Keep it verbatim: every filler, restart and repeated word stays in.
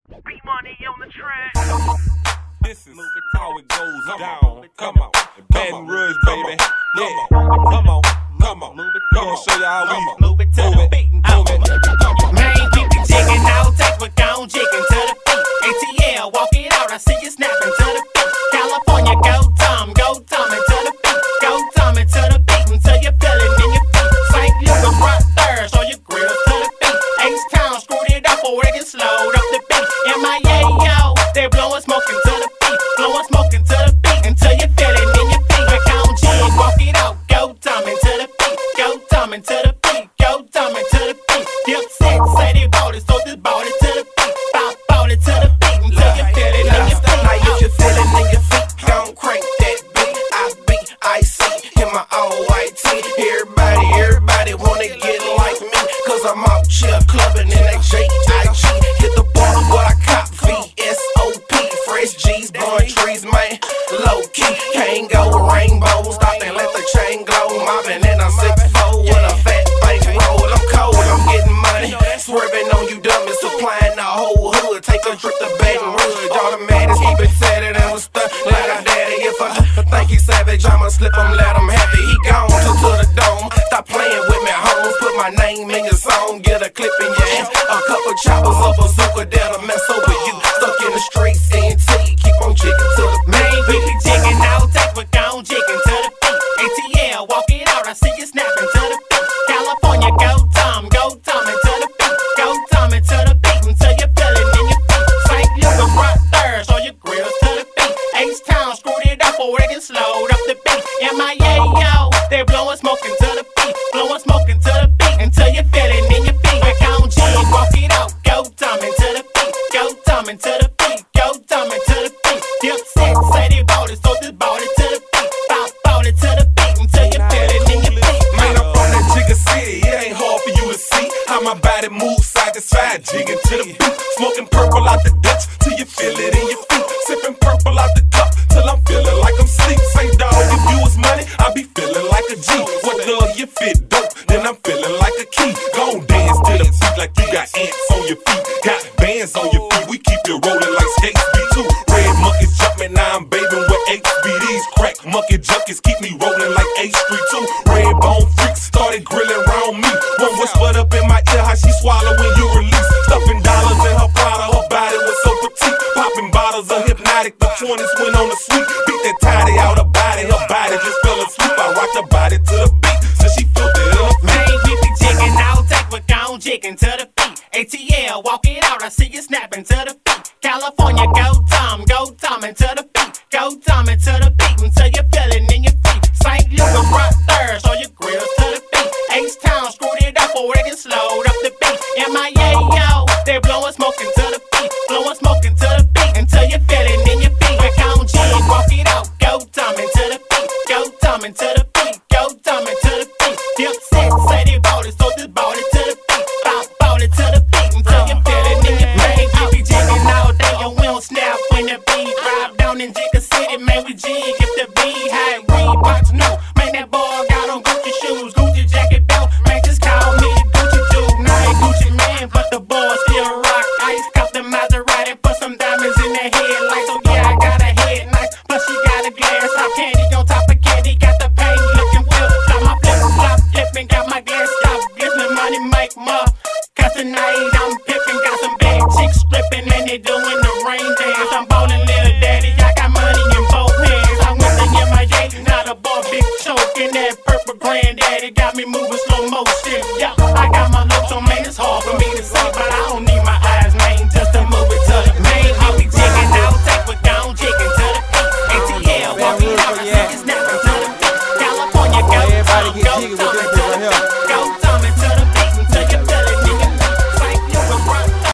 B-Money on the track. This is how it goes down. Come on, Baton Rouge, baby. Yeah, come on, come on. Gonna show you how we move it to the beat. Move it. Man, keep it jigging out, take what gone jigging to the beat. A T L, walk it out, I see you snapping to the beat. California, go Tom, go Tom into the beat. Go Tom into the beat until you feel it in your feet. Saint Louis, right there, show your grills to the beat. H-Town, screwed it up or it get slowed up the beat. M I A, yo, they blowing smoking to the beat. Blowing smoking to the beat until you feel it in your feet. Like on jig, walk it out, go Tom into the beat. Go Tom into the beat, go Tom into the beat. Dip set, say they bought it, so just bought it to the beat. Bout, bought it to the beat until you feel it in your feet. Now if you feel it in your feet, gon' crank that beat. I be icy in my own white tee. Everybody, everybody wanna get like me, cause I'm out here clubbing in that J I G. Hit the bar, but I cop V S O P. Fresh G's, blowing trees, man. Low key, can't go rainbows. Stop and let the chain glow. Mobbing in a six four with a fat bank roll. I'm cold, I'm getting money. Swerving on you dummies, supplying the whole hood. Take a trip to Baton Rouge. Automatics, keep it tatted and stuff like a daddy. If I think he's savage, I'ma slip him, let him have it. He gone to, to the dome. Stop playing with me, homes. Put my name in your song, get a clip in your ass. A couple choppers of bazooka that'll mess over you. Stuck in the streets, N T, keep on jigging to the Man, keep it jigging out, take what gone jigging to the beat. A T L, walk it out, I see you snapping to the beat. California, go Tom, go Tom into the beat. Go Tom into the beat until you feel it in your feet. Saint Louis, right there, show your grills to the beat. H-Town, screwed it up or it get slowed up the beat. M I A, yo, they blowing smoking to the beat. Blowing smoking to the beat until you feel it in your feet. Like on jig, walk it out, go Tom into the beat. Go Tom into the beat, go Tom into the beat. Dip set, say they bought it, so just bought it to the beat. Bout, bought it to the beat until you feel it in your feet. Man, I'm from that Jigga City. It ain't hard for you to see how my body moves side to side, jigging to the beat. Smoking purple out the Dutch till you feel it in your feet. Sipping purple out the cup till I'm feeling like I'm sleep. Say dog, if you was money, I be feeling like a G. What love you fit dope, then I'm feeling like a key. Gon' dance to the beat like you got ants on your feet. Got bands on your feet, we keep it rolling like skates B two. Red monkeys jumping, now I'm bathing with H B Ds. Crack monkey junkies keep me rolling like H three two. Red bone freaks started grilling around me. One whispered up in my ear how she swallow when you release. Stuffing dollars in her Prada, her body was so petite. Popping bottles of hypnotic, the twenties went on the sweet. Beat that tidy out her body, her body just fell asleep. I rocked her body to the beat, so she felt it in her feet. Man, keep it jigging out, take what gone jigging to the beat. A T L, walk it out, I see you snapping to the beat. California, go Tom, go Tom into the beat. Go Tom into the beat until you feel it in your feet. Saint Louis, right there, show your grills to the beat. H-Town, screwed it up or it get slowed up the beat. M I A, yo, they blowing smoking to the beat. Blowing smoking to the beat until you feel it in your feet. Like on jig, walk it out, go Tom into the beat. Go Tom into the beat, go Tom into the beat. Dip set, say they bought it, so just bought it to the beat. Bout, bought it to the beat until you feel it in your feet. Man, keep it jigging all day and we don't snap when the beat drive down in Jigga City. Man, we jig if the beat high, Reeboks, no. Man, that boy got on Gucci shoes, Gucci jacket belt. Man, just call me Gucci dude. Now I ain't Gucci man, but the boy still rock ice. Cop the Maserati, put some diamonds in the headlights. So yeah, I got a head nice, plus she got a glass top candy on top of candy. Got the paint looking flip, got my flip flop flipping, got my glass top glistening, money make more. Cause tonight I'm pippin', got some bad chicks stripping and they doing the rain dance. I'm